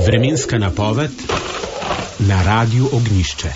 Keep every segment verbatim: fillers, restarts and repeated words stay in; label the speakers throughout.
Speaker 1: Vremenska napoved na Radiu Ognjišče.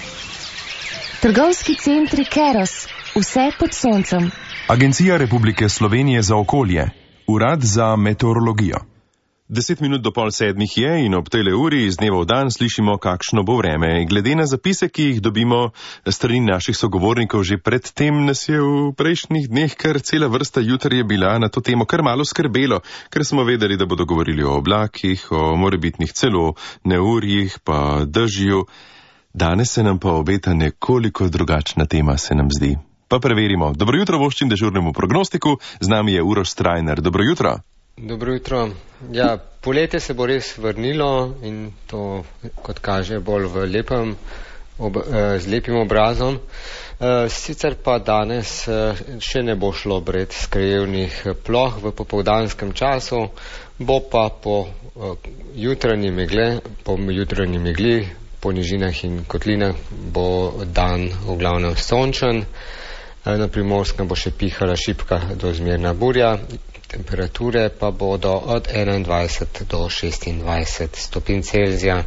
Speaker 2: Trgovski centri Keros, vse pod soncem.
Speaker 3: Agencija Republike Slovenije za okolje, Urad za meteorologijo. Deset minut do pol sedmih je in ob tejle uri iz dneva v dan slišimo, kakšno bo vreme. Glede na zapise, ki jih dobimo strani naših sogovornikov, že predtem nas je v prejšnjih dneh kar cela vrsta jutr je bila na to temo kar malo skrbelo, ker smo vedeli, da bodo govorili o oblakih, o morebitnih celo neurjih, pa dežju. Danes se nam pa obeta nekoliko drugačna tema, se nam zdi. Pa preverimo. Dobro jutro voščim dežurnemu prognostiku, z nami je Uroš Strajner. Dobro jutro.
Speaker 4: Dobro jutro. Ja, poletje se bo res vrnilo in to, kot kaže, bolj v lepem, ob, z lepim obrazom. Sicer pa danes še ne bo šlo brez krajevnih ploh v popoldanskem času, bo pa po jutranji megle, po jutranji megli, po nižinah in kotlinah bo dan v glavnem sončen. Na Primorskem bo še pihala šibka do zmerna burja. Temperature pa bodo od enaindvajset do šestindvajset stopinj Celzija.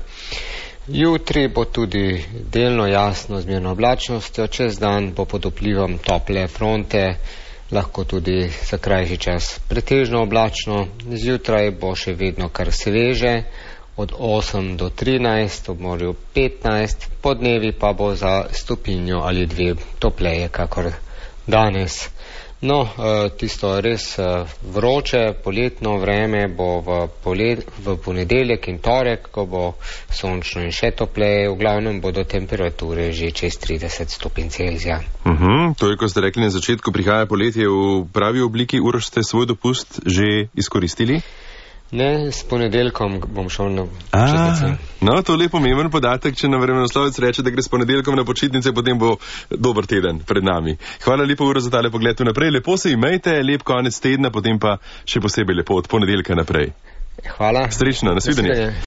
Speaker 4: Jutri bo tudi delno jasno z zmerno oblačnostjo, čez dan bo pod vplivom tople fronte, lahko tudi za krajši čas pretežno oblačno. Zjutraj bo še vedno kar sveže, od osem do trinajst, ob morju petnajst, podnevi pa bo za stopinjo ali dve topleje, kakor danes. No, tisto res vroče poletno vreme bo v, polet, v ponedeljek in torek, ko bo sončno in še topleje, v glavnem bodo temperature že čez trideset stopinj Celzija.
Speaker 3: Uh-huh, to je, ko ste rekli na začetku, prihaja poletje v pravi obliki. Uroš, ste svoj dopust že izkoristili?
Speaker 4: Ne, s ponedeljkom bom šel na počitnice.
Speaker 3: No, to je pomemben podatek, če nam vremenoslovec reče, da gre s ponedeljkom na počitnice, potem bo dober teden pred nami. Hvala lepo, Uroš, za tale pogled naprej. Lepo se imejte, lep konec tedna, potem pa še posebej lepo od ponedeljka naprej.
Speaker 4: Hvala.
Speaker 3: Srečno, nasvidenje.